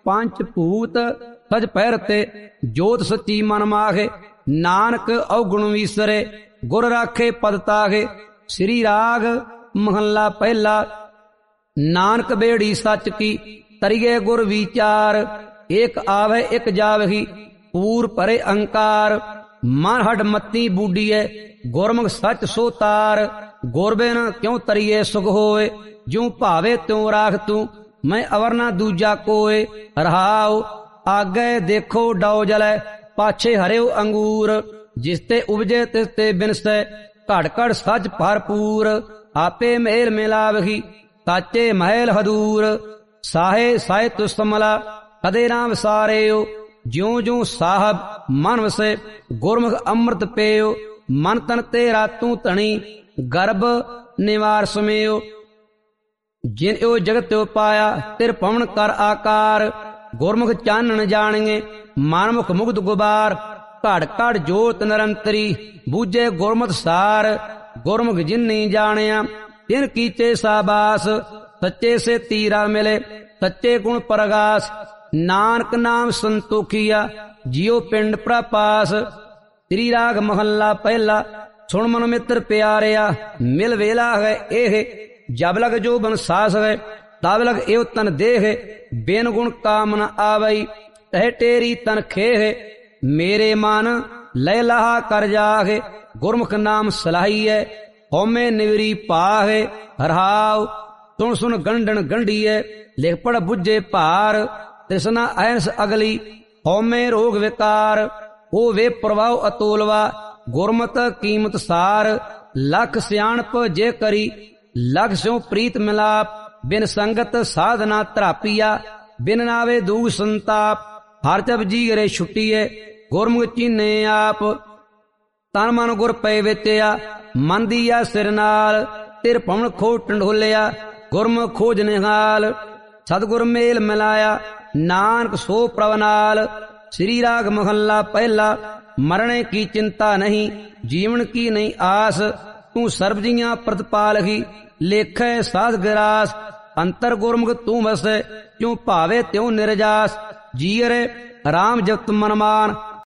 ਪੰਚ ਭੂਤ ਸਜ ਪਹਿਰ ਤੇ, ਜੋਤ ਸੱਚੀ ਮਨ ਮਾਹੇ, ਨਾਨਕ ਔਗੁਣ ਵੀਸਰੇ, ਗੁਰ ਰਾਖੇ ਪਦ ਤਾਹੇ। ਸ੍ਰੀ ਰਾਗ ਮਹੱਲਾ ਪਹਿਲਾ। ਨਾਨਕ ਬੇੜੀ ਸੱਚ ਕੀ, ਤਰੀਏ ਗੁਰ ਵਿਚਾਰ, ਏਕ ਆਵੇ ਇਕ ਜਾਵਹੀ, ਪੂਰ ਭਰੇ ਅਹੰਕਾਰ। ਮਨ ਹੱਡ ਮਤੀ ਬੂਡੀਏ, ਗੁਰਮੁਖ ਸੱਚ ਸੋ ਤਾਰ, ਗੁਰ ਬਿਨ ਕਿਉ ਤਰੀਏ ਸੁਖ ਹੋਏ, ਜਿਉ ਭਾਵੇ ਤਿਉ ਰਾਖ ਤੂੰ, ਮੈਂ ਅਵਰ ਨਾ ਦੂਜਾ ਕੋਏ। ਰਹਾਉ ਆਗੇ ਦੇਖੋ ਡਉ ਜਲੈ, ਪਾਛੇ ਹਰਿਓ ਅੰਗੂਰ, ਜਿਸ ਤੇ ਉਪਜੇ ਤਿਸ ਤੇ ਬਿਨਸੈ, ਘੜ ਘੜ ਸੱਚ ਭਰਪੂਰ। ਆਪੇ ਮੇਲ ਮਿਲਾਵਹੀ, ਸਾਚੇ ਮਹਿਲ ਹਦੂਰ, ਸਾਹੇ ਸਾਇ ਤੁਸਮਲਾ, ਕਦੇ ਨਾ ਵਿਸਾਰਿਓ, ਜਿਉ ਜਿਉ ਸਾਹਿਬ ਮਨ ਵਸੇ, ਗੁਰਮੁਖ ਅੰਮ੍ਰਿਤ ਪੇਓ। ਮਨ ਤਨ ਤੇਰਾ ਤੂੰ ਧਣੀ, ਗਰਭ ਨਿਵਾਰ ਸਮੇਓ, ਜਿਨ ਓ ਜਗਤ ਤਿਉ ਪਾਇਆ, ਤਿਰ ਪਵਨ ਕਰ ਆਕਾਰ। ਗੁਰਮੁਖ ਚਾਨਣ ਜਾਣੀਏ, ਮਨਮੁਖ ਮੁਗਧ ਗੁਬਾਰ, ਘੜ ਘੜ ਜੋਤ ਨਿਰੰਤਰੀ, ਬੂਝੇ ਗੁਰਮਤਿ ਸਾਰ। ਗੁਰਮੁਖ ਜਿਨੀ ਜਾਣਿਆ, ਤਿਨ ਕੀਚੇ ਸਾਬਾਸ, ਸੱਚੇ ਸੇ ਤੀਰਾ ਮਿਲੇ, ਸੱਚੇ ਗੁਣ ਪ੍ਰਗਾਸ। ਨਾਨਕ ਨਾਮ ਸੰਤੋਖੀਆ, ਜਿਉ ਪਿੰਡ ਪ੍ਰਪਾਸ। ਸ੍ਰੀ ਰਾਗ ਮਹੱਲਾ ਪਹਿਲਾ। ਸੁਣ ਮਨ ਮਿੱਤਰ ਪਿਆਰਿਆ, ਮਿਲ ਵੇਲਾ ਹੈ ਇਹ, ਜਬ ਲਗ ਜੋ ਬਨ ਸਾਸ ਹੈ, ਤਬ ਲਗ ਏਉ ਤਨ ਦੇਹ। ਬਿਨ ਗੁਣ ਕਾਮ ਨ ਆਵਈ, ਤਹਿ ਟੇਰੀ ਤਨ ਖੇਹ। ਮੇਰੇ ਮਨ ਲੈ ਲਾਹਾ ਕਰ ਜਾਹੇ, ਗੁਰਮੁਖ ਨਾਮ ਸਲਾਹੀਐ, ਹਉਮੈ ਨਿਵਰੀ ਪਾਹੇ। ਰਹਾਉ ਸੁਣ ਸੁਣ ਗੰਢਣ ਗੰਢੀਐ, ਲਿਖ ਪੜ ਬੁੱਝੇ ਭਾਰ। ਤ੍ਰਿਸ਼ਨਾ ਐਨਸ ਅਗਲੀ, ਹਉਮੈ ਰੋਗ ਵਿਕਾਰ। ਉਹ ਵੇ ਪ੍ਰਭਾਉ ਅਤੋਲਵਾ, ਗੁਰਮਤ ਕੀਮਤ ਸਾਰ। ਲਖ ਸਿਆਣਪ ਜੇ ਕਰੀ, ਲਖ ਸਿਉ ਪ੍ਰੀਤ ਮਿਲਾਪ। ਬਿਨ ਸੰਗਤ ਸਾਧਨਾ ਧਰਾਪੀਆ, ਬਿਨ ਨਾਵੇ ਦੂਖ ਸੰਤਾਪ। ਹਰ ਜਬ ਜੀਗਰੇ ਛੁੱਟੀਏ, ਗੁਰਮੁਖ ਚੀਨੇ ਆਪ। ਤਨ ਮਨ ਗੁਰ ਪਏ ਵਿਚਿਆ, ਮਨ ਦੀਆ ਸਿਰ ਨਾਲ। ਤਿਰ ਪਵਨ ਖੋ ਟੰਡੋਲਿਆ, ਗੁਰਮੁਖ ਖੋਜ ਨਿਹਾਲ। ਸਤਿਗੁਰ ਮੇਲ ਮਿਲਾਇਆ, ਨਾਨਕ ਸੋ ਪ੍ਰਭ ਨਾਲ। ਸ੍ਰੀ ਰਾਗ ਮਹੱਲਾ ਪਹਿਲਾ। ਮਰਣੇ ਕੀ ਚਿੰਤਾ ਨਹੀਂ, ਜੀਵਨ ਕੀ ਨਹੀਂ ਆਸ। ਤੂੰ ਸਰਬ ਜੀਆਂ ਪ੍ਰਤਪਾਲਹੀ, ਲੇਖੈ ਸਾਧ ਗਰਾਸ। ਅੰਤਰ ਗੁਰਮੁਖ ਤੂੰ ਵਸੈ, ਕਿਉ ਭਾਵੇ ਤਿਉ ਨਿਰਜਾਸ। ਜੀਅਰੇ ਰਾਮ ਜਪਤ ਮਨ ਮਾਨ,